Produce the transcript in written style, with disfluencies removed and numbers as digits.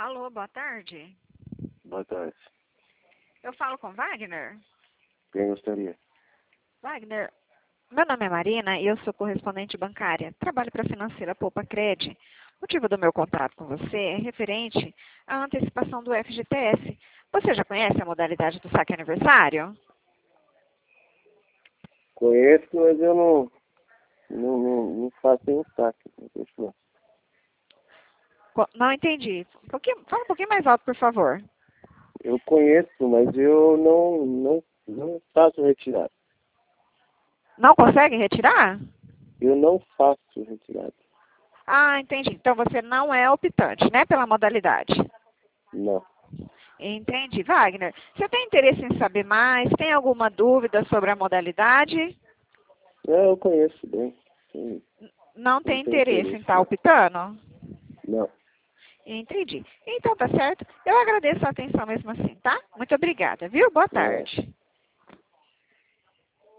Alô, boa tarde. Boa tarde. Eu falo com Wagner? Quem gostaria? Wagner, meu nome é Marina e eu sou correspondente bancária. Trabalho para a financeira Poupa Cred. O motivo do meu contato com você é referente à antecipação do FGTS. Você já conhece a modalidade do saque aniversário? Conheço, mas eu não faço nenhum saque. Não. Não entendi. Fala um pouquinho mais alto, por favor. Eu conheço, mas eu não faço retirada. Não consegue retirar? Eu não faço retirada. Ah, entendi. Então você não é optante, né, pela modalidade. Não. Entendi. Wagner, você tem interesse em saber mais? Tem alguma dúvida sobre a modalidade? Eu conheço bem. Sim, Não não tem tenho interesse em interesse, estar não. optando? Não. Entendi. Então tá certo. Eu agradeço a atenção mesmo assim, tá? Muito obrigada, viu? Boa É. tarde.